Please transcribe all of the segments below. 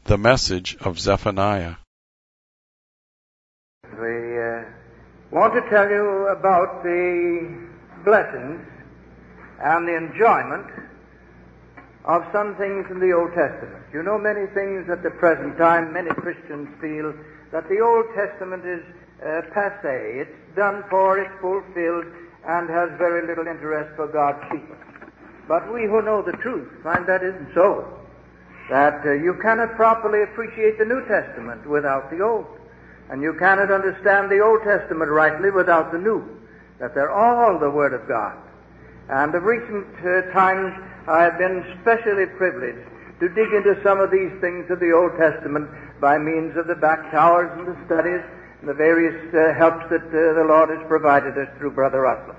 the message of Zephaniah. We want to tell you about the blessings and the enjoyment of some things in the Old Testament. You know, many things at the present time, many Christians feel that the Old Testament is passé. It's done for, it's fulfilled, and has very little interest for God's people. But we who know the truth find that isn't so. That you cannot properly appreciate the New Testament without the Old. And you cannot understand the Old Testament rightly without the New. That they're all the Word of God. And of recent times I have been specially privileged to dig into some of these things of the Old Testament by means of the back towers and the studies and the various helps that the Lord has provided us through Brother Russell.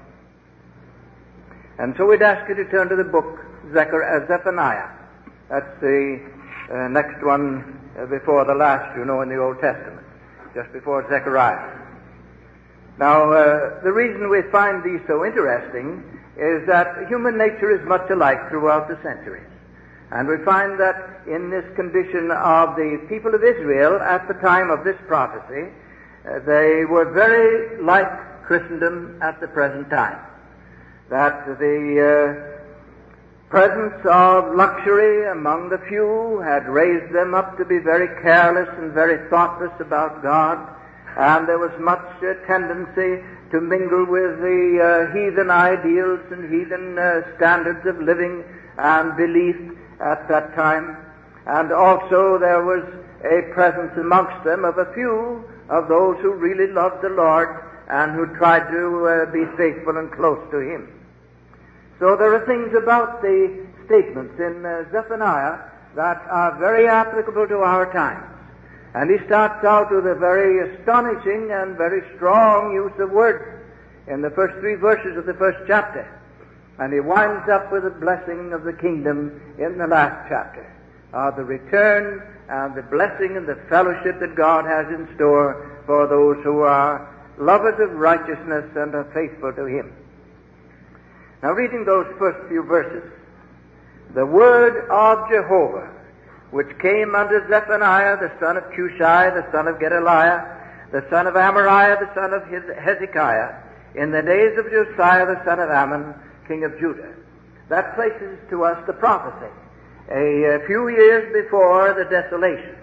And so we'd ask you to turn to the book Zephaniah. That's the next one before the last, you know, in the Old Testament, just before Zechariah. Now, the reason we find these so interesting is that human nature is much alike throughout the centuries. And we find that in this condition of the people of Israel at the time of this prophecy, they were very like Christendom at the present time. That the presence of luxury among the few had raised them up to be very careless and very thoughtless about God, and there was much tendency to mingle with the heathen ideals and heathen standards of living and belief at that time. And also there was a presence amongst them of a few of those who really loved the Lord and who tried to be faithful and close to Him. So there are things about the statements in Zephaniah that are very applicable to our times. And he starts out with a very astonishing and very strong use of words in the first 3 verses of the first chapter. And he winds up with a blessing of the kingdom in the last chapter, of the return and the blessing and the fellowship that God has in store for those who are lovers of righteousness and are faithful to Him. Now, reading those first few verses, the word of Jehovah, which came unto Zephaniah, the son of Cushai, the son of Gedaliah, the son of Amariah, the son of Hezekiah, in the days of Josiah, the son of Ammon, king of Judah. That places to us the prophecy, a few years before the desolation.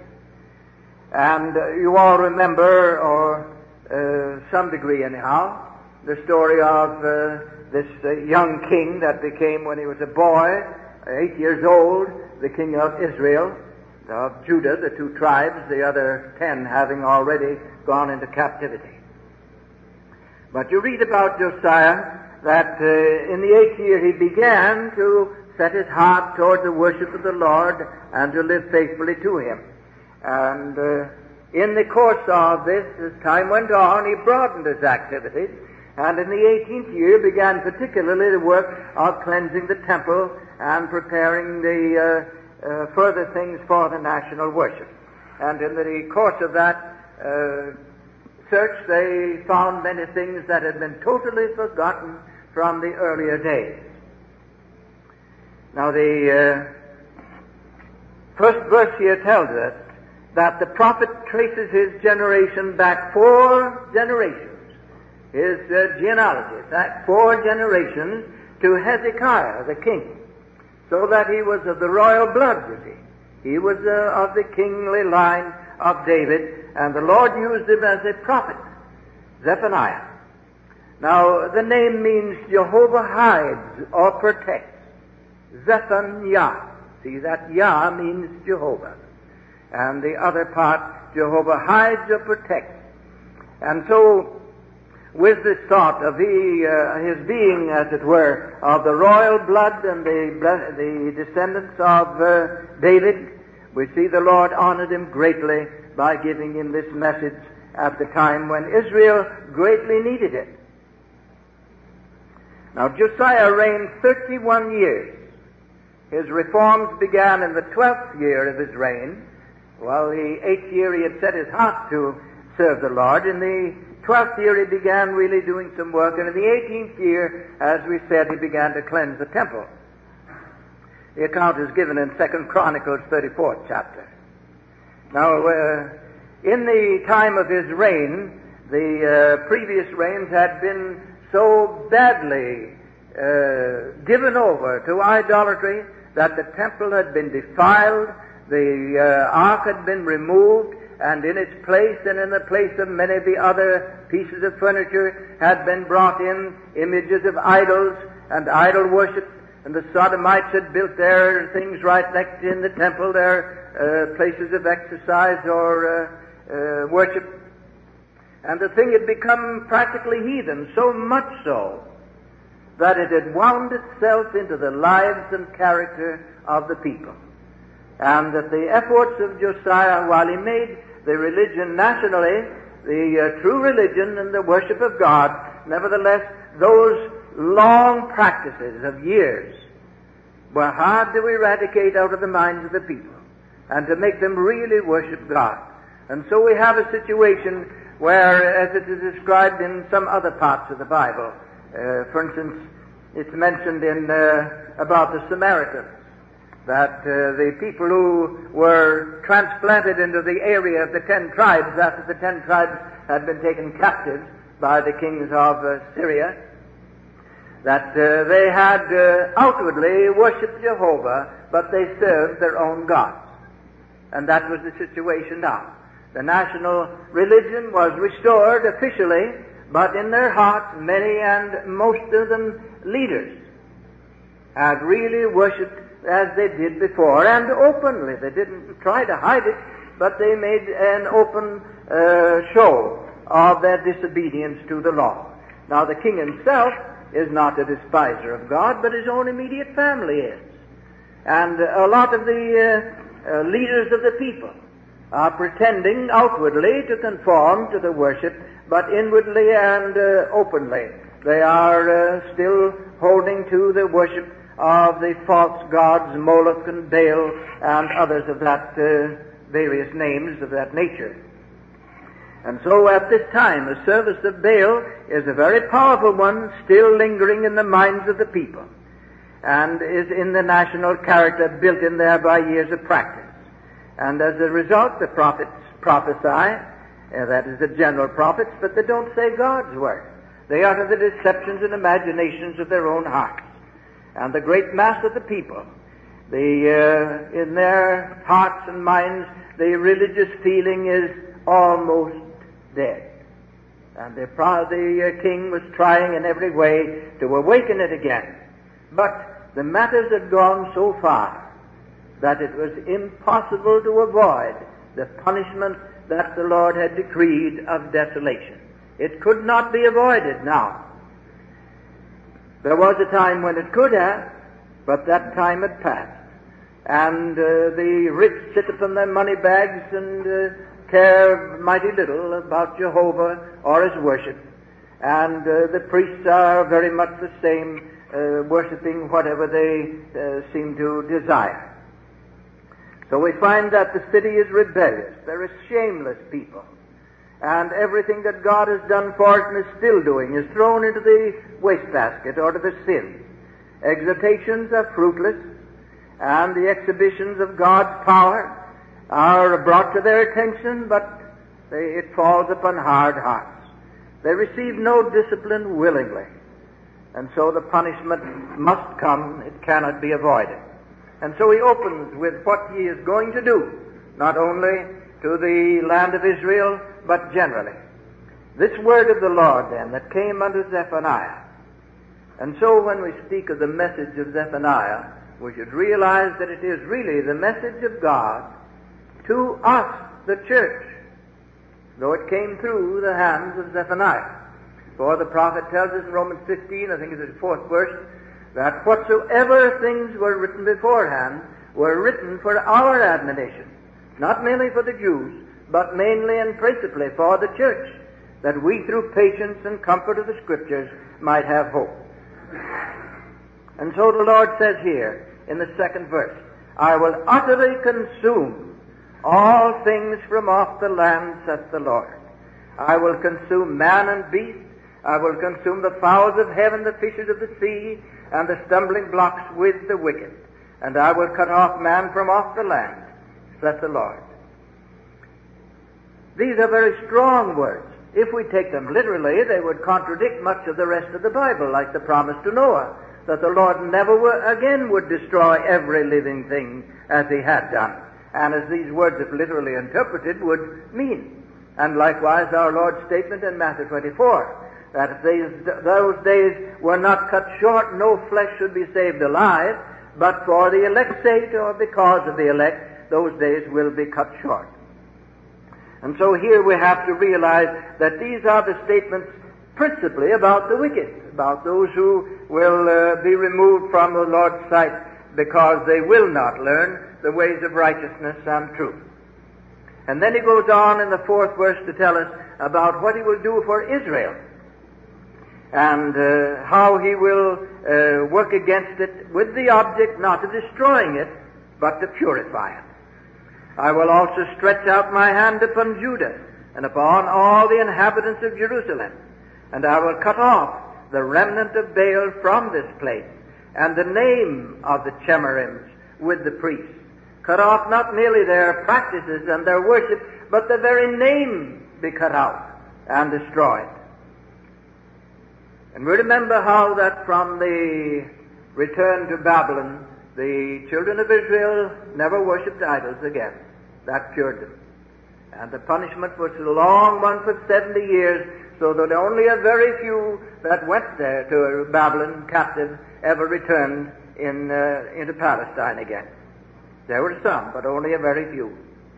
And you all remember, or some degree anyhow, the story of this young king that became, when he was a boy, 8 years old, the king of Israel, of Judah, the 2 tribes, the other 10 having already gone into captivity. But you read about Josiah that in the 8th year he began to set his heart toward the worship of the Lord and to live faithfully to Him. And in the course of this, as time went on, he broadened his activities, and in the 18th year began particularly the work of cleansing the temple and preparing the further things for the national worship. And in the course of that search, they found many things that had been totally forgotten from the earlier days. Now, the first verse here tells us that the prophet traces his generation back 4 generations, his genealogy, back 4 generations to Hezekiah, the king, so that he was of the royal blood, you see. He was of the kingly line of David, and the Lord used him as a prophet, Zephaniah. Now, the name means Jehovah hides or protects. Zephaniah. See, that Yah means Jehovah. And the other part, Jehovah hides or protects. And so, with this thought of his being, as it were, of the royal blood and the descendants of David, we see the Lord honored him greatly by giving him this message at the time when Israel greatly needed it. Now, Josiah reigned 31 years. His reforms began in the 12th year of his reign. Well, the 8th year he had set his heart to serve the Lord. In the 12th year he began really doing some work, and in the 18th year, as we said, he began to cleanse the temple. The account is given in 2 Chronicles 34th chapter. Now, in the time of his reign, the previous reigns had been so badly given over to idolatry that the temple had been defiled, the ark had been removed, and in its place and in the place of many of the other pieces of furniture had been brought in images of idols and idol worship, and the Sodomites had built their things right next in the temple, their places of exercise or worship. And the thing had become practically heathen, so much so that it had wound itself into the lives and character of the people. And that the efforts of Josiah, while he made the religion nationally, the true religion and the worship of God, nevertheless, those long practices of years were hard to eradicate out of the minds of the people and to make them really worship God. And so we have a situation where, as it is described in some other parts of the Bible, for instance, it's mentioned in about the Samaritans, that the people who were transplanted into the area of the 10 tribes after the 10 tribes had been taken captive by the kings of Syria, that they had outwardly worshipped Jehovah, but they served their own gods. And that was the situation now. The national religion was restored officially, but in their hearts, many and most of them leaders had really worshipped as they did before, and openly. They didn't try to hide it, but they made an open show of their disobedience to the law. Now, the king himself is not a despiser of God, but his own immediate family is. And a lot of the leaders of the people are pretending outwardly to conform to the worship, but inwardly and openly they are still holding to the worship of the false gods, Moloch and Baal, and others of that various names of that nature. And so at this time, the service of Baal is a very powerful one, still lingering in the minds of the people, and is in the national character built in there by years of practice. And as a result, the prophets prophesy, that is the general prophets, but they don't say God's word. They utter the deceptions and imaginations of their own hearts. And the great mass of the people, in their hearts and minds, the religious feeling is almost dead. And the king was trying in every way to awaken it again. But the matters had gone so far that it was impossible to avoid the punishment that the Lord had decreed of desolation. It could not be avoided now. There was a time when it could have, but that time had passed. And the rich sit upon their money bags and care mighty little about Jehovah or his worship. And the priests are very much the same, worshiping whatever they seem to desire. So we find that the city is rebellious. There are shameless people. And everything that God has done for it and is still doing is thrown into the wastebasket or to the sin. Exhortations are fruitless, and the exhibitions of God's power are brought to their attention, but it falls upon hard hearts. They receive no discipline willingly, and so the punishment must come. It cannot be avoided. And so he opens with what he is going to do, not only to the land of Israel, but generally. This word of the Lord, then, that came unto Zephaniah. And so when we speak of the message of Zephaniah, we should realize that it is really the message of God to us, the church, though it came through the hands of Zephaniah. For the prophet tells us in Romans 15, I think it's the 4th verse, that whatsoever things were written beforehand were written for our admonition, not merely for the Jews, but mainly and principally for the church, that we through patience and comfort of the Scriptures might have hope. And so the Lord says here in the 2nd verse, I will utterly consume all things from off the land, saith the Lord. I will consume man and beast. I will consume the fowls of heaven, the fishes of the sea, and the stumbling blocks with the wicked. And I will cut off man from off the land, saith the Lord. These are very strong words. If we take them literally, they would contradict much of the rest of the Bible, like the promise to Noah, that the Lord never again would destroy every living thing as he had done, and as these words, if literally interpreted, would mean. And likewise our Lord's statement in Matthew 24, that if those days were not cut short, no flesh should be saved alive, but for the elect's sake, or because of the elect, those days will be cut short. And so here we have to realize that these are the statements principally about the wicked, about those who will be removed from the Lord's sight because they will not learn the ways of righteousness and truth. And then he goes on in the 4th verse to tell us about what he will do for Israel and how he will work against it with the object not of destroying it, but to purify it. I will also stretch out my hand upon Judah and upon all the inhabitants of Jerusalem, and I will cut off the remnant of Baal from this place, and the name of the Chemarims with the priests. Cut off not merely their practices and their worship, but the very name be cut out and destroyed. And we remember how that from the return to Babylon, the children of Israel never worshipped idols again. That cured them. And the punishment was a long one for 70 years, so that only a very few that went there to Babylon captive ever returned into Palestine again. There were some, but only a very few.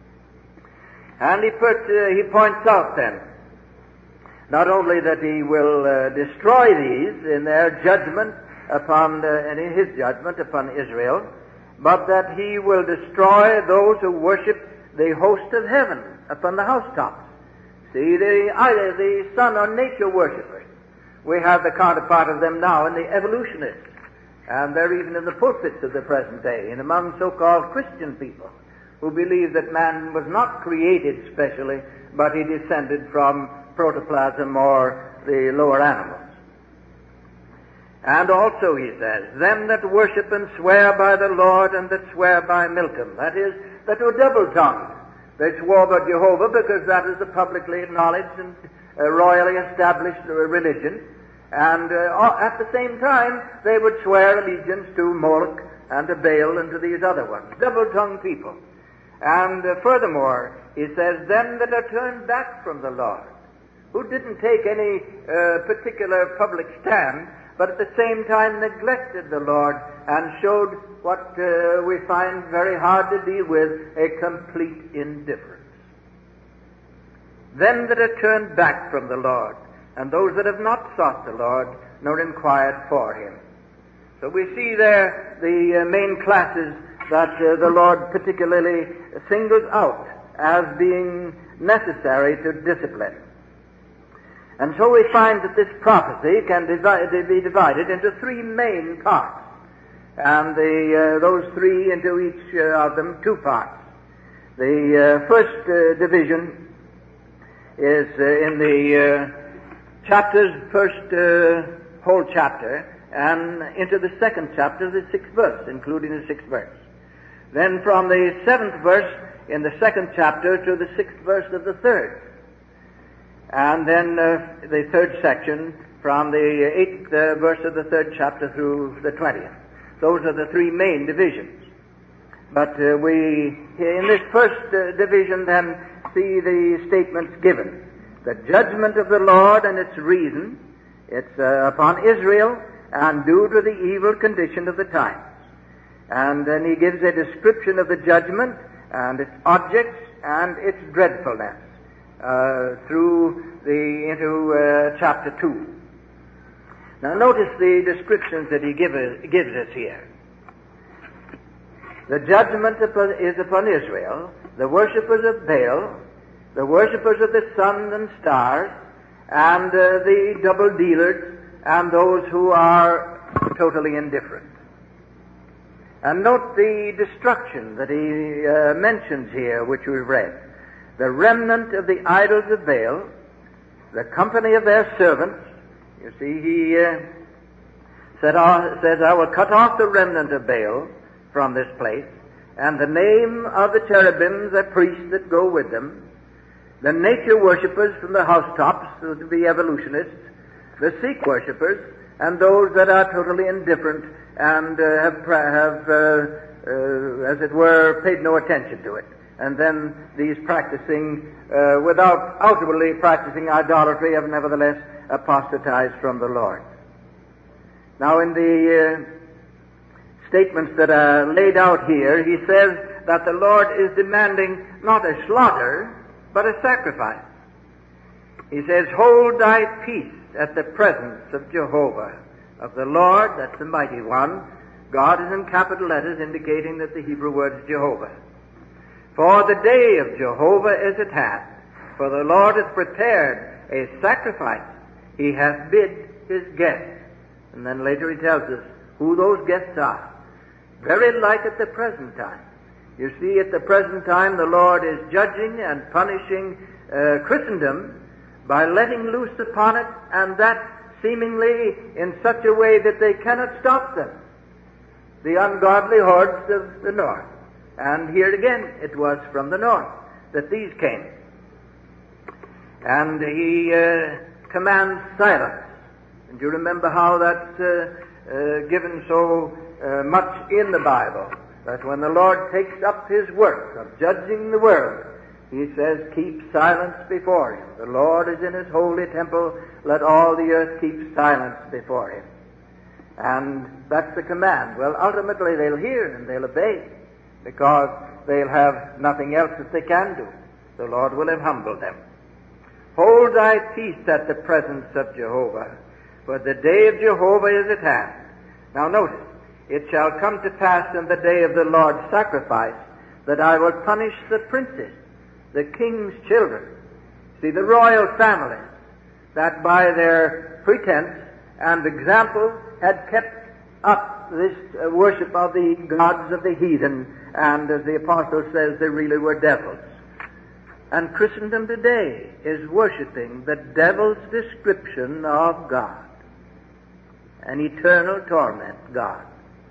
And he points out then, not only that he will destroy these in their judgment upon, and in his judgment upon Israel, but that he will destroy those who worship the host of heaven upon the housetops. See, either the sun or nature worshippers. We have the counterpart of them now in the evolutionists, and they're even in the pulpits of the present day, and among so-called Christian people who believe that man was not created specially, but he descended from protoplasm or the lower animals. And also, he says, them that worship and swear by the Lord and that swear by Milcom, that is, that were double-tongued. They swore by Jehovah because that is the publicly acknowledged and royally established religion. And at the same time, they would swear allegiance to Moloch and to Baal and to these other ones. Double-tongued people. And furthermore, he says, them that are turned back from the Lord, who didn't take any particular public stand, but at the same time neglected the Lord and showed what we find very hard to deal with, a complete indifference. Them that are turned back from the Lord, and those that have not sought the Lord, nor inquired for him. So we see there the main classes that the Lord particularly singles out as being necessary to discipline. And so we find that this prophecy can be divided into 3 main parts, and those 3 into each of them 2 parts. The first division is in the first whole chapter, and into the 2nd chapter, the 6th verse, including the 6th verse. Then from the 7th verse in the 2nd chapter to the 6th verse of the 3rd. And then the 3rd section from the 8th verse of the 3rd chapter through the 20th. Those are the 3 main divisions. But we, in this first division, then see the statements given. The judgment of the Lord and its reason, it's upon Israel and due to the evil condition of the times. And then he gives a description of the judgment and its objects and its dreadfulness into chapter 2. Now notice the descriptions that he gives us here. The judgment is upon Israel, the worshippers of Baal, the worshippers of the sun and stars, and the double dealers, and those who are totally indifferent. And note the destruction that he mentions here, which we've read. The remnant of the idols of Baal, the company of their servants. You see, he says, I will cut off the remnant of Baal from this place, and the name of the cherubims, the priests that go with them, the nature worshippers from the housetops, the evolutionists, the Sikh worshippers, and those that are totally indifferent and have as it were, paid no attention to it. And then these practicing, without outwardly practicing idolatry, have nevertheless apostatized from the Lord. Now in the statements that are laid out here, he says that the Lord is demanding not a slaughter, but a sacrifice. He says, hold thy peace at the presence of Jehovah, of the Lord, that's the mighty one. God is in capital letters indicating that the Hebrew word is Jehovah. For the day of Jehovah is at hand, for the Lord hath prepared a sacrifice. He hath bid his guests. And then later he tells us who those guests are. Very like at the present time. You see, at the present time the Lord is judging and punishing Christendom by letting loose upon it, and that seemingly in such a way that they cannot stop them. The ungodly hordes of the north. And here again, it was from the north that these came. And he commands silence. And you remember how that's given so much in the Bible, that when the Lord takes up his work of judging the world, he says, keep silence before him. The Lord is in his holy temple. Let all the earth keep silence before him. And that's the command. Well, ultimately they'll hear and they'll obey, because they'll have nothing else that they can do. The Lord will have humbled them. Hold thy peace at the presence of Jehovah, for the day of Jehovah is at hand. Now notice, it shall come to pass in the day of the Lord's sacrifice that I will punish the princes, the king's children, see, the royal families, that by their pretense and example had kept up this worship of the gods of the heathen, and as the apostle says, they really were devils. And Christendom today is worshiping the devil's description of God, an eternal torment God.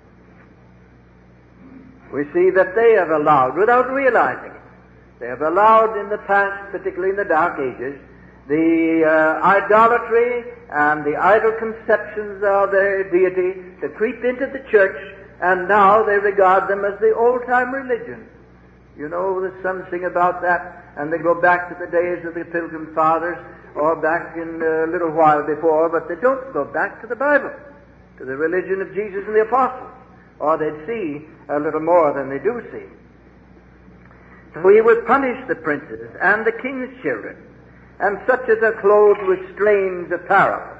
We see that they have allowed, without realizing it, they have allowed in the past, particularly in the Dark Ages, the idolatry and the idol conceptions of their deity to creep into the church, and now they regard them as the old-time religion. You know, the some sing about that, and they go back to the days of the Pilgrim Fathers, or back in a little while before, but they don't go back to the Bible, to the religion of Jesus and the Apostles, or they'd see a little more than they do see. So he will punish the princes and the king's children, and such as are clothed with strange apparel.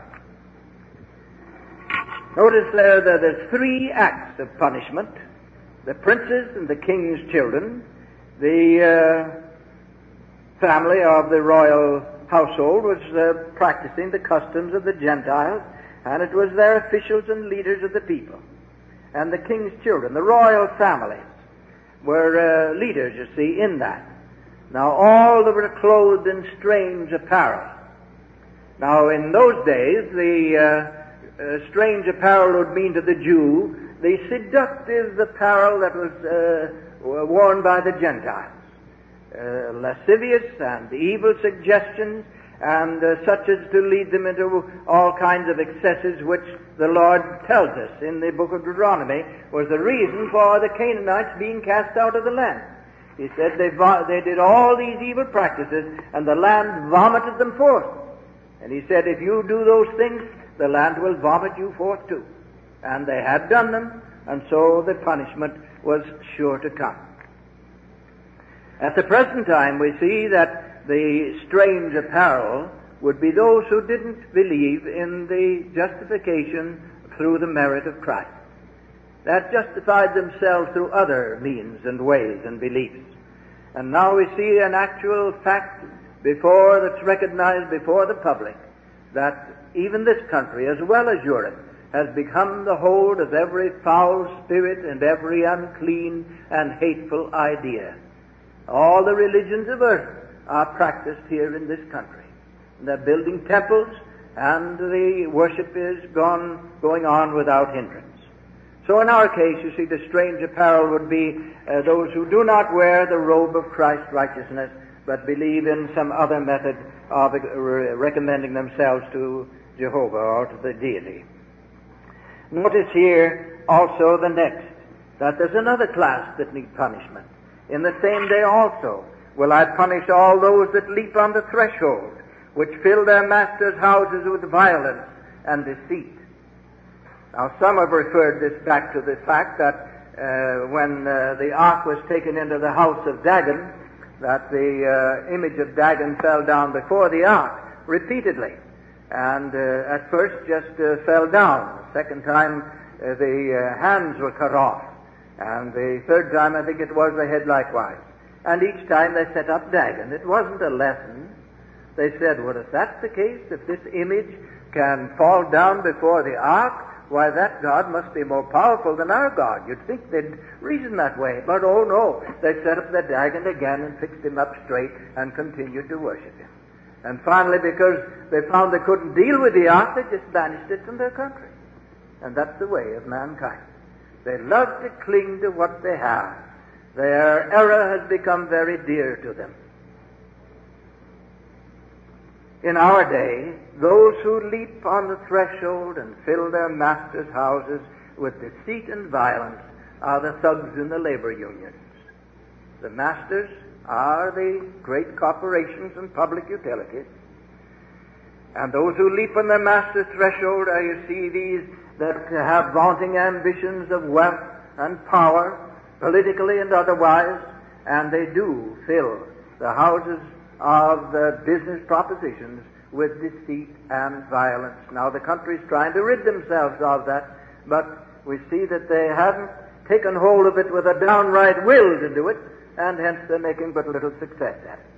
Notice there that there's three acts of punishment: the princes and the king's children, the family of the royal household was practicing the customs of the Gentiles, and it was their officials and leaders of the people. And the king's children, the royal families, were leaders, you see, in that. Now all that were clothed in strange apparel. Now in those days, the strange apparel would mean to the Jew the seductive apparel that was worn by the Gentiles. Lascivious and evil suggestions, and such as to lead them into all kinds of excesses, which the Lord tells us in the book of Deuteronomy was the reason for the Canaanites being cast out of the land. He said they did all these evil practices, and the land vomited them forth. And he said, if you do those things, the land will vomit you forth too. And they had done them, and so the punishment was sure to come. At the present time, we see that the strange apparel would be those who didn't believe in the justification through the merit of Christ, that justified themselves through other means and ways and beliefs. And now we see an actual fact that's recognized before the public, that even this country, as well as Europe, has become the hold of every foul spirit and every unclean and hateful idea. All the religions of earth are practiced here in this country. They're building temples, and the worship is going on without hindrance. So in our case, you see, the strange apparel would be those who do not wear the robe of Christ's righteousness, but believe in some other method of recommending themselves to Jehovah or to the deity. Notice here also the next, that there's another class that need punishment. In the same day also will I punish all those that leap on the threshold, which fill their masters' houses with violence and deceit. Now some have referred this back to the fact that when the ark was taken into the house of Dagon, that the image of Dagon fell down before the ark repeatedly. And at first just fell down. The second time the hands were cut off. And the third time I think it was the head likewise. And each time they set up Dagon. It wasn't a lesson. They said, well, if that's the case, if this image can fall down before the ark, why, that God must be more powerful than our God. You'd think they'd reason that way. But oh no, they set up the Dagon again and fixed him up straight and continued to worship him. And finally, because they found they couldn't deal with the ark, they just banished it from their country. And that's the way of mankind. They love to cling to what they have. Their error has become very dear to them. In our day, those who leap on the threshold and fill their masters' houses with deceit and violence are the thugs in the labor unions. The masters are the great corporations and public utilities. And those who leap on their master's threshold are, you see, these that have vaunting ambitions of wealth and power, politically and otherwise, and they do fill the houses of business propositions with deceit and violence. Now the country's trying to rid themselves of that, but we see that they haven't taken hold of it with a downright will to do it, and hence they're making but little success at it.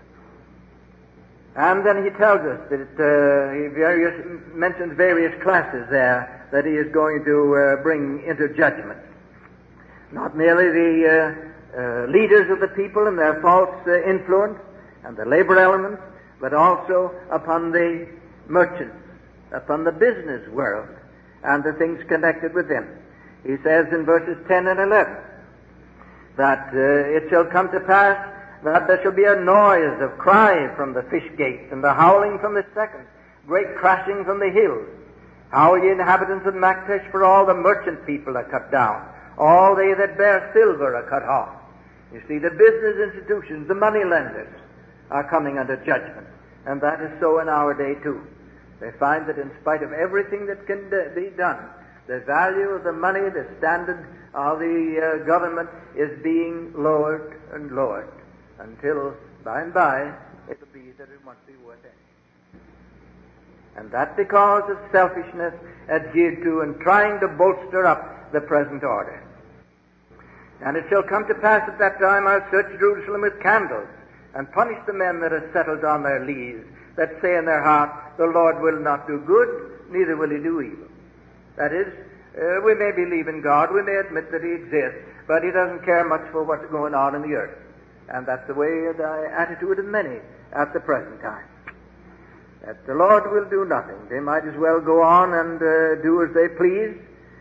And then he tells us that he mentions various classes there that he is going to bring into judgment. Not merely the leaders of the people and their false influence and the labor elements, but also upon the merchants, upon the business world, and the things connected with them. He says in verses 10 and 11 that it shall come to pass that there shall be a noise of cry from the fish gates, and the howling from the second, great crashing from the hills. Howl ye inhabitants of Maktesh, for all the merchant people are cut down. All they that bear silver are cut off. You see, the business institutions, the money lenders, are coming under judgment. And that is so in our day too. They find that in spite of everything that can be done, the value of the money, the standard of the government is being lowered and lowered until by and by it will be that it won't be worth anything. And that's because of selfishness adhered to and trying to bolster up the present order. And it shall come to pass at that time I'll search Jerusalem with candles, and punish the men that are settled on their lees, that say in their heart, the Lord will not do good, neither will he do evil. That is, we may believe in God, we may admit that he exists, but he doesn't care much for what's going on in the earth. And that's the way, the attitude of many at the present time. That the Lord will do nothing. They might as well go on and do as they please.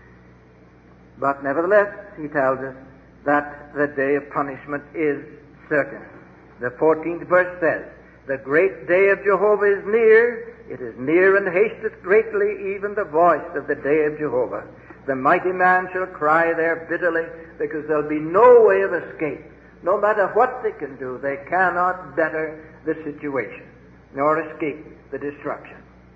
But nevertheless, he tells us that the day of punishment is certain. The 14th verse says, the great day of Jehovah is near. It is near and hasteth greatly, even the voice of the day of Jehovah. The mighty man shall cry there bitterly, because there'll be no way of escape. No matter what they can do, they cannot better the situation, nor escape the destruction.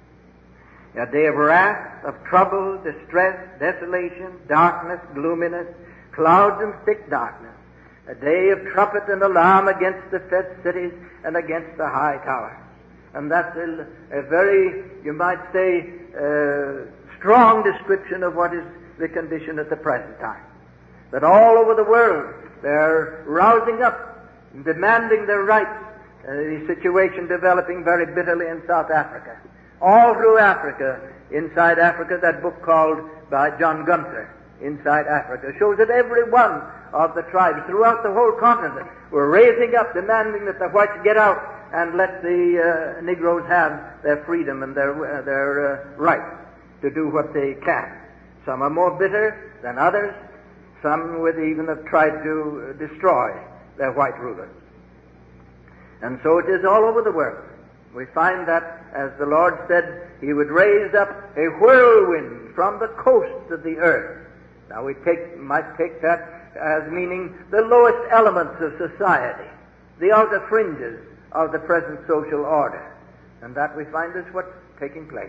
A day of wrath, of trouble, distress, desolation, darkness, gloominess, clouds and thick darkness. A day of trumpet and alarm against the fed cities and against the high towers. And that's a very, you might say, strong description of what is the condition at the present time. That all over the world they're rousing up and demanding their rights. The situation developing very bitterly in South Africa. All through Africa, inside Africa, that book called by John Gunther, Inside Africa, shows that every one of the tribes throughout the whole continent were raising up, demanding that the whites get out and let the Negroes have their freedom and their right to do what they can. Some are more bitter than others. Some would even have tried to destroy their white rulers. And so it is all over the world. We find that, as the Lord said, He would raise up a whirlwind from the coasts of the earth. Now we might take that as meaning the lowest elements of society, the outer fringes of the present social order. And that we find is what's taking place.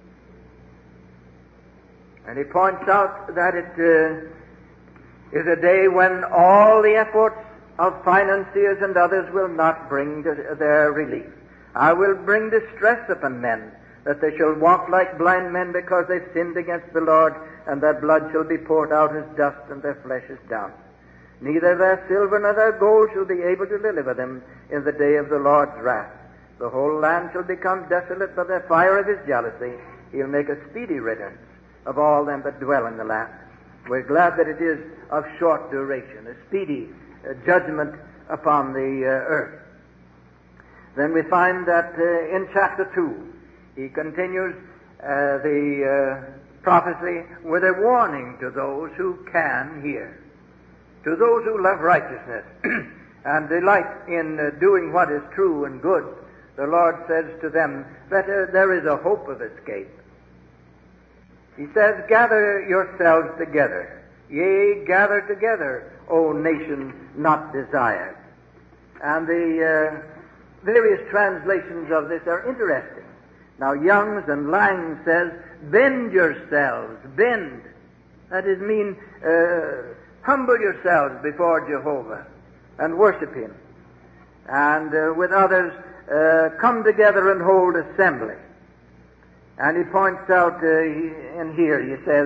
And he points out that it is a day when all the efforts of financiers and others will not bring their relief. I will bring distress upon men, that they shall walk like blind men because they sinned against the Lord, and their blood shall be poured out as dust, and their flesh as down. Neither their silver nor their gold shall be able to deliver them in the day of the Lord's wrath. The whole land shall become desolate by the fire of His jealousy. He'll make a speedy riddance of all them that dwell in the land. We're glad that it is of short duration, a speedy judgment upon the earth. Then we find that in chapter 2, he continues the prophecy with a warning to those who can hear. To those who love righteousness and delight in doing what is true and good, the Lord says to them that there is a hope of escape. He says, gather yourselves together. Yea, gather together, O nation not desired. And the various translations of this are interesting. Now, Young's and Lang says, bend yourselves, bend. That is mean, humble yourselves before Jehovah and worship Him. And with others, come together and hold assembly. And he points out in here, he says,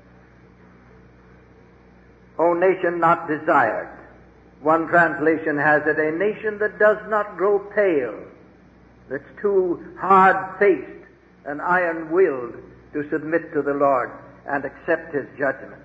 O nation not desired. One translation has it, a nation that does not grow pale, that's too hard-faced and iron-willed to submit to the Lord and accept His judgment.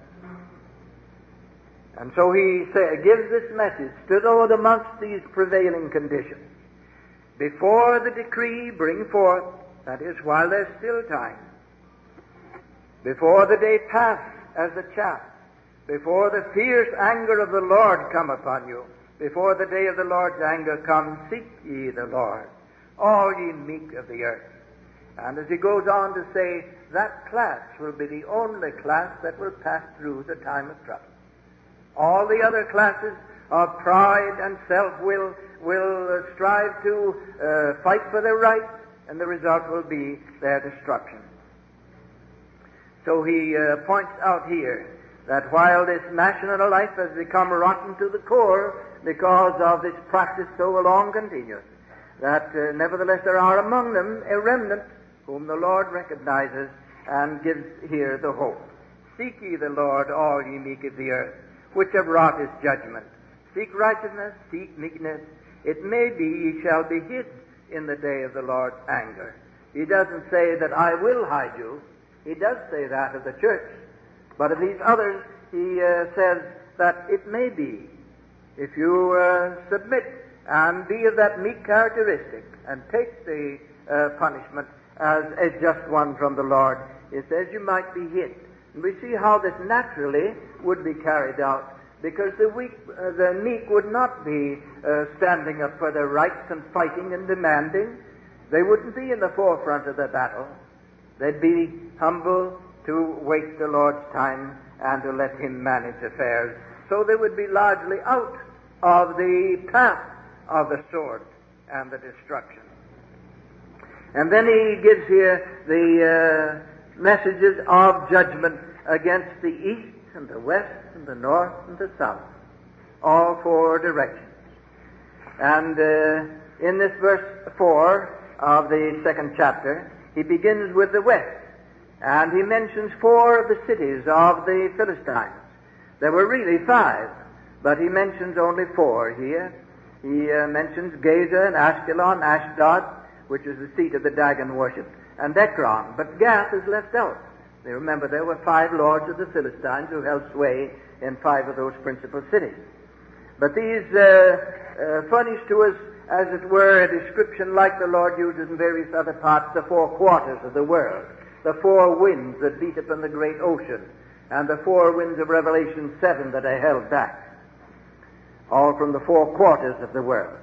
And so he gives this message to those amongst these prevailing conditions. Before the decree bring forth, that is, while there's still time, before the day pass as the chaff, before the fierce anger of the Lord come upon you, before the day of the Lord's anger come, seek ye the Lord, all ye meek of the earth. And as he goes on to say, that class will be the only class that will pass through the time of trouble. All the other classes of pride and self-will will strive to fight for their rights, and the result will be their destruction. So he points out here that while this national life has become rotten to the core because of this practice so long continued, that nevertheless there are among them a remnant whom the Lord recognizes and gives here the hope. Seek ye the Lord, all ye meek of the earth, which have wrought His judgment. Seek righteousness, seek meekness. It may be ye shall be hid in the day of the Lord's anger. He doesn't say that I will hide you. He does say that of the church. But of these others, he says that it may be, if you submit and be of that meek characteristic and take the punishment as a just one from the Lord, it says you might be hid. And we see how this naturally would be carried out, because the meek would not be standing up for their rights and fighting and demanding. They wouldn't be in the forefront of the battle. They'd be humble to wait the Lord's time and to let Him manage affairs. So they would be largely out of the path of the sword and the destruction. And then he gives here the messages of judgment against the east and the west and the north and the south, all four directions. And in this verse 4 of the second chapter, he begins with the west, and he mentions 4 of the cities of the Philistines. There were really 5, but he mentions only 4 here. He mentions Gaza and Ashkelon, Ashdod, which is the seat of the Dagon worship, and Ekron, but Gath is left out. You remember there were 5 lords of the Philistines who held sway in 5 of those principal cities. But these furnish to us, as it were, a description like the Lord uses in various other parts, the 4 quarters of the world, the 4 winds that beat upon the great ocean, and the 4 winds of Revelation 7 that are held back, all from the 4 quarters of the world.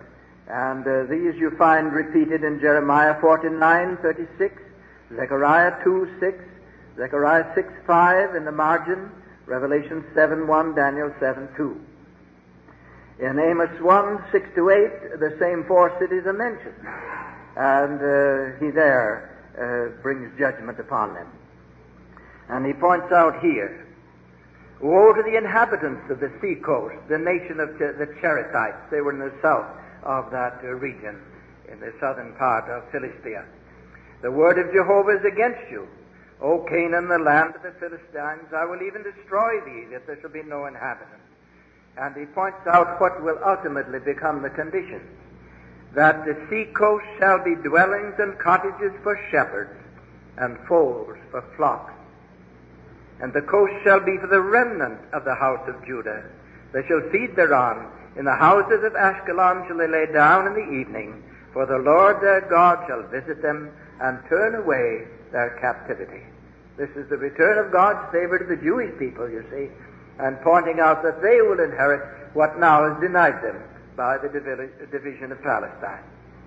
And these you find repeated in Jeremiah 49:36, Zechariah 2:6, Zechariah 6:5 in the margin, Revelation 7:1, Daniel 7:2. In Amos 1:6-8, the same four cities are mentioned, and he there brings judgment upon them. And he points out here, woe to the inhabitants of the sea coast, the nation of the Cherethites. They were in the south of that region, in the southern part of Philistia. The word of Jehovah is against you. O Canaan, the land of the Philistines, I will even destroy thee, that there shall be no inhabitant. And he points out what will ultimately become the conditions. That the sea coast shall be dwellings and cottages for shepherds, and folds for flocks. And the coast shall be for the remnant of the house of Judah. They shall feed thereon. In the houses of Ashkelon shall they lay down in the evening, for the Lord their God shall visit them and turn away their captivity. This is the return of God's favor to the Jewish people, you see, and pointing out that they will inherit what now is denied them by the division of Palestine.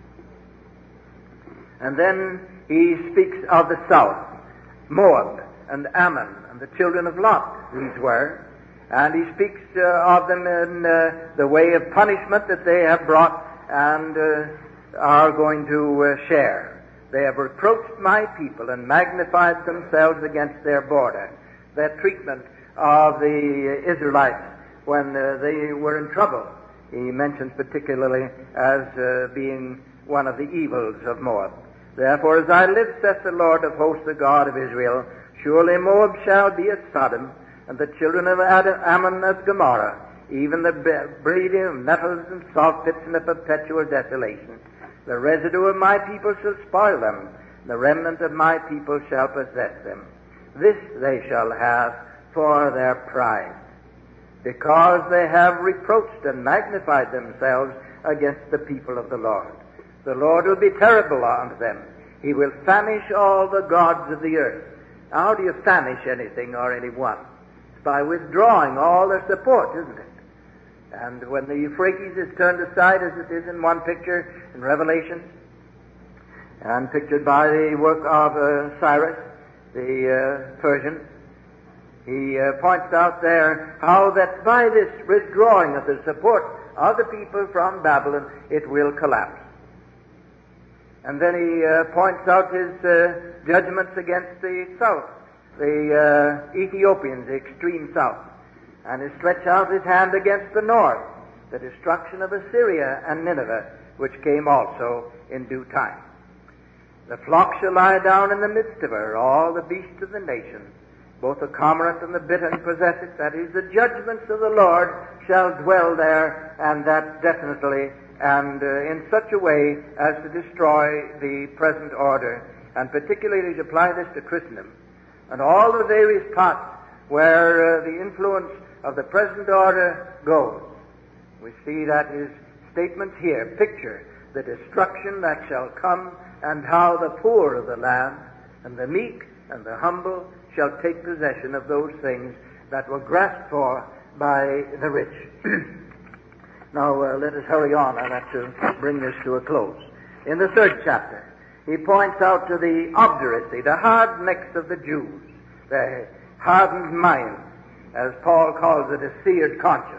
And then he speaks of the south, Moab and Ammon and the children of Lot, these were, and he speaks of them in the way of punishment that they have brought and are going to share. They have reproached my people and magnified themselves against their border. Their treatment of the Israelites when they were in trouble, he mentions particularly as being one of the evils of Moab. Therefore, as I live, saith the Lord of hosts, the God of Israel, surely Moab shall be as Sodom, and the children of Ammon as Gomorrah, even the breeding of nettles and salt pits in a perpetual desolation. The residue of my people shall spoil them, the remnant of my people shall possess them. This they shall have for their pride, because they have reproached and magnified themselves against the people of the Lord. The Lord will be terrible unto them. He will famish all the gods of the earth. How do you famish anything or anyone? It's by withdrawing all their support, isn't it? And when the Euphrates is turned aside, as it is in one picture in Revelation, and pictured by the work of Cyrus, the Persian, he points out there how that by this withdrawing of the support of the people from Babylon, it will collapse. And then he points out his judgments against the south, the Ethiopians, the extreme south, and he stretched out his hand against the north, the destruction of Assyria and Nineveh, which came also in due time. The flock shall lie down in the midst of her, all the beasts of the nation, both the cormorant and the bittern possess it. That is, the judgments of the Lord shall dwell there, and that definitely, and in such a way as to destroy the present order, and particularly to apply this to Christendom, and all the various parts where the influence of the present order goes. We see that his statements here picture the destruction that shall come, and how the poor of the land and the meek and the humble shall take possession of those things that were grasped for by the rich. Now let us hurry on. I'd like to bring this to a close. In the 3rd chapter, he points out to the obduracy, the hard necks of the Jews, the hardened mind, as Paul calls it, a seared conscience.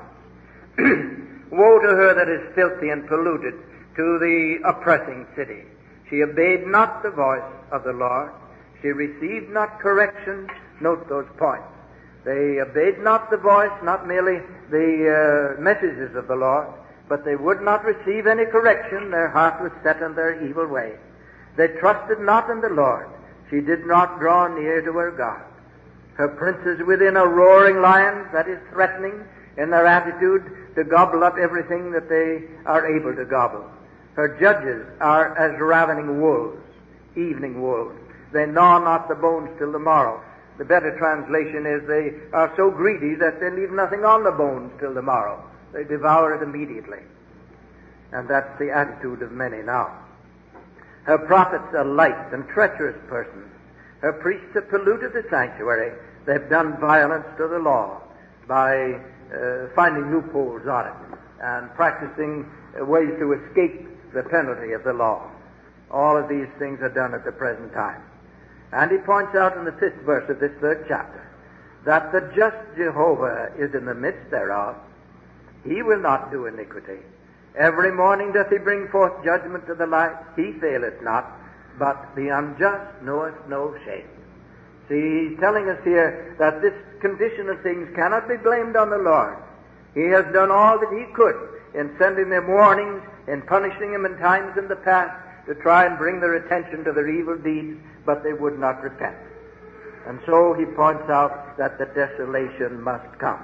Woe to her that is filthy and polluted, to the oppressing city. She obeyed not the voice of the Lord. She received not correction. Note those points. They obeyed not the voice, not merely the messages of the Lord, but they would not receive any correction. Their heart was set on their evil way. They trusted not in the Lord. She did not draw near to her God. Her princes within are roaring lions, that is, threatening in their attitude to gobble up everything that they are able to gobble. Her judges are as ravening wolves, evening wolves. They gnaw not the bones till the morrow. The better translation is they are so greedy that they leave nothing on the bones till the morrow. They devour it immediately. And that's the attitude of many now. Her prophets are light and treacherous persons. Her priests have polluted the sanctuary. They've done violence to the law by finding loopholes on it. and practicing ways to escape the penalty of the law. All of these things are done at the present time. And he points out in the 5th verse of this 3rd chapter that the just Jehovah is in the midst thereof. He will not do iniquity. Every morning doth he bring forth judgment to the light. He faileth not, but the unjust knoweth no shame. See, he's telling us here that this condition of things cannot be blamed on the Lord. He has done all that he could in sending them warnings, in punishing them in times in the past to try and bring their attention to their evil deeds, but they would not repent. And so he points out that the desolation must come.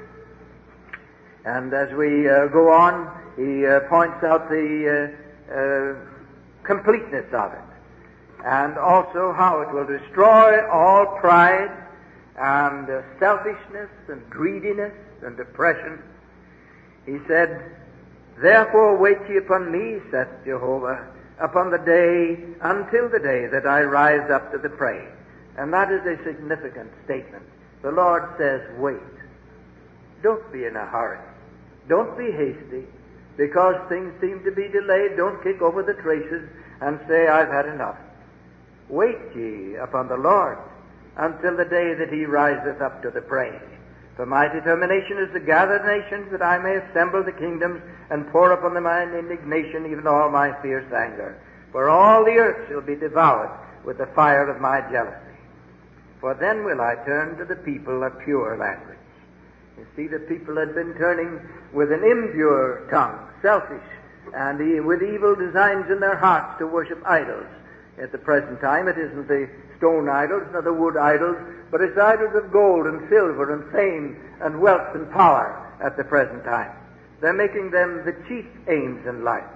And as we go on, he points out the completeness of it, and also how it will destroy all pride and selfishness and greediness and depression. He said, "Therefore wait ye upon me, saith Jehovah, upon the day, until the day that I rise up to the prey." And that is a significant statement. The Lord says, wait. Don't be in a hurry. Don't be hasty. Because things seem to be delayed, don't kick over the traces and say, I've had enough. Wait ye upon the Lord until the day that he riseth up to the prey. For my determination is to gather nations, that I may assemble the kingdoms and pour upon them mine indignation, even all my fierce anger. For all the earth shall be devoured with the fire of my jealousy. For then will I turn to the people a pure language. You see, the people had been turning with an impure tongue, selfish, and with evil designs in their hearts to worship idols. At the present time, it isn't the stone idols nor the wood idols, but it's idols of gold and silver and fame and wealth and power at the present time. They're making them the chief aims in life.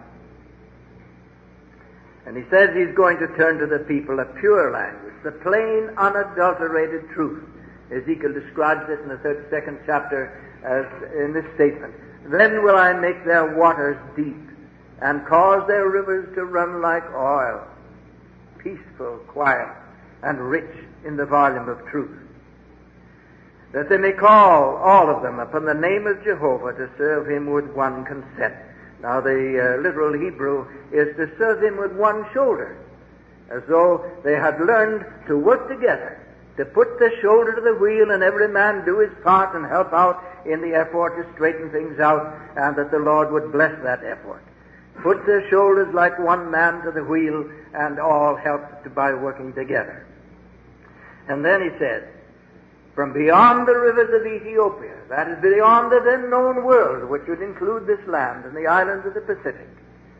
And he says he's going to turn to the people a pure language, the plain, unadulterated truth. Ezekiel describes it in the 32nd chapter as in this statement. Then will I make their waters deep and cause their rivers to run like oil, peaceful, quiet, and rich in the volume of truth, that they may call all of them upon the name of Jehovah to serve him with one consent. Now the literal Hebrew is to serve him with one shoulder, as though they had learned to work together, to put the shoulder to the wheel and every man do his part and help out in the effort to straighten things out, and that the Lord would bless that effort. Put their shoulders like one man to the wheel, and all help by working together. And then he says, from beyond the rivers of Ethiopia, that is beyond the then known world, which would include this land and the islands of the Pacific,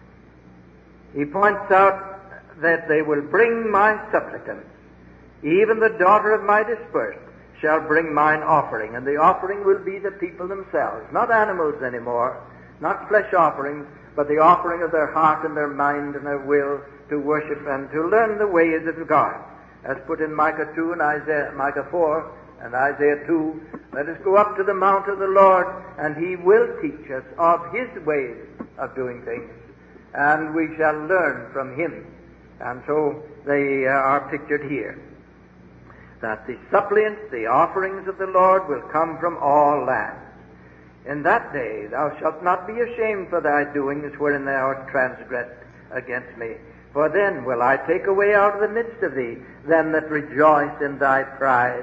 he points out that they will bring my supplicants. Even the daughter of my dispersed shall bring mine offering, and the offering will be the people themselves, not animals anymore, not flesh offerings, but the offering of their heart and their mind and their will to worship and to learn the ways of God, as put in Micah 2 and Micah 4 and Isaiah 2. Let us go up to the mount of the Lord, and he will teach us of his ways of doing things, and we shall learn from him. And so they are pictured here, that the suppliants, the offerings of the Lord, will come from all lands. In that day thou shalt not be ashamed for thy doings wherein thou hast transgressed against me. For then will I take away out of the midst of thee them that rejoice in thy pride.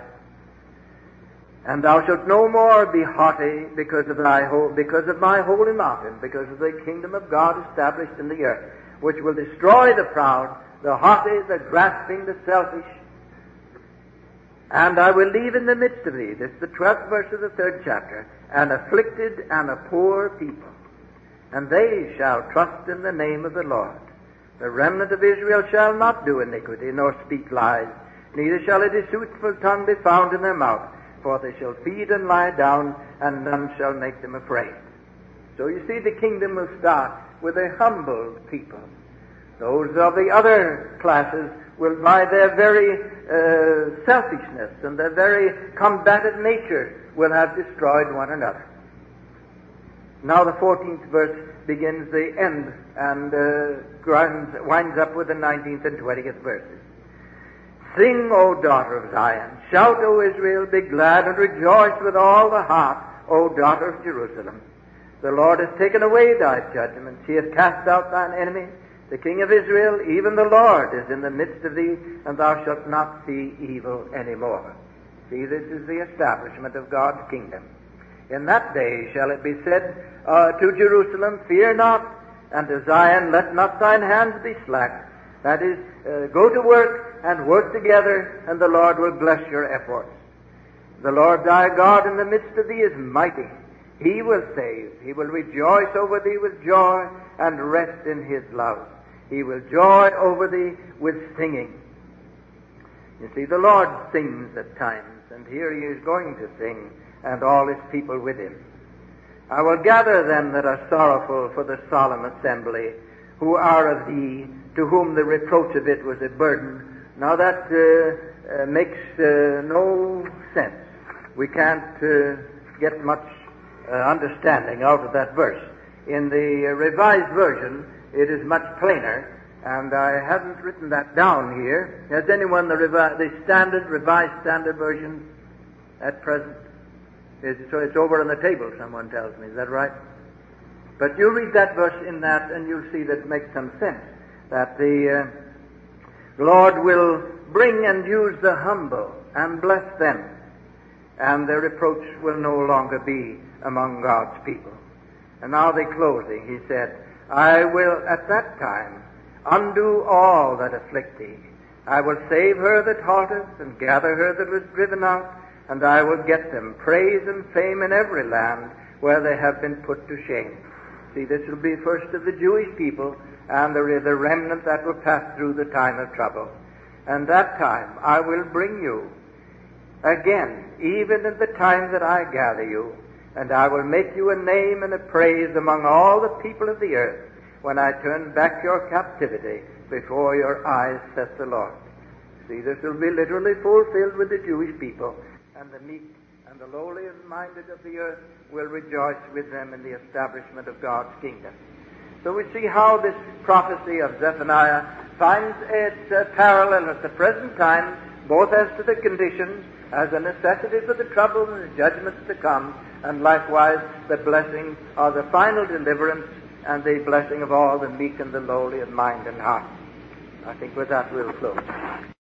And thou shalt no more be haughty because of my holy mountain, because of the kingdom of God established in the earth, which will destroy the proud, the haughty, the grasping, the selfish. And I will leave in the midst of thee, this is the 12th verse of the 3rd chapter, an afflicted and a poor people, and they shall trust in the name of the Lord. The remnant of Israel shall not do iniquity, nor speak lies, neither shall a deceitful tongue be found in their mouth, for they shall feed and lie down, and none shall make them afraid. So you see, the kingdom will start with a humble people. Those of the other classes will, by their very selfishness and their very combative nature, will have destroyed one another. Now the 14th verse begins the end and winds up with the 19th and 20th verses. Sing, O daughter of Zion. Shout, O Israel. Be glad and rejoice with all the heart, O daughter of Jerusalem. The Lord has taken away thy judgments. He hath cast out thine enemy, the King of Israel. Even the Lord is in the midst of thee, and thou shalt not see evil any more. See, this is the establishment of God's kingdom. In that day shall it be said to Jerusalem, Fear not, and to Zion, Let not thine hands be slack. That is, go to work and work together, and the Lord will bless your efforts. The Lord thy God in the midst of thee is mighty. He will save. He will rejoice over thee with joy and rest in his love. He will joy over thee with singing. You see, the Lord sings at times, and here he is going to sing, and all his people with him. I will gather them that are sorrowful for the solemn assembly, who are of thee, to whom the reproach of it was a burden. Now that makes no sense. We can't get much understanding out of that verse. In the Revised Version, it is much plainer, and I haven't written that down here. Has anyone the Revised Standard Version at present? So it's over on the table, someone tells me. Is that right? But you read that verse in that, and you'll see that it makes some sense. That the Lord will bring and use the humble and bless them, and their reproach will no longer be among God's people. And now the closing, he said, I will at that time undo all that afflict thee. I will save her that halteth, and gather her that was driven out, and I will get them praise and fame in every land where they have been put to shame. See, this will be first of the Jewish people, and the remnant that will pass through the time of trouble. And that time I will bring you again, even at the time that I gather you, and I will make you a name and a praise among all the people of the earth, when I turn back your captivity before your eyes, saith the Lord. See, this will be literally fulfilled with the Jewish people, and the meek and the lowly minded of the earth will rejoice with them in the establishment of God's kingdom. So we see how this prophecy of Zephaniah finds its parallel at the present time, both as to the conditions, as a necessity for the trouble and the judgments to come, and likewise the blessing of the final deliverance and the blessing of all the meek and the lowly of mind and heart. I think with that we'll close.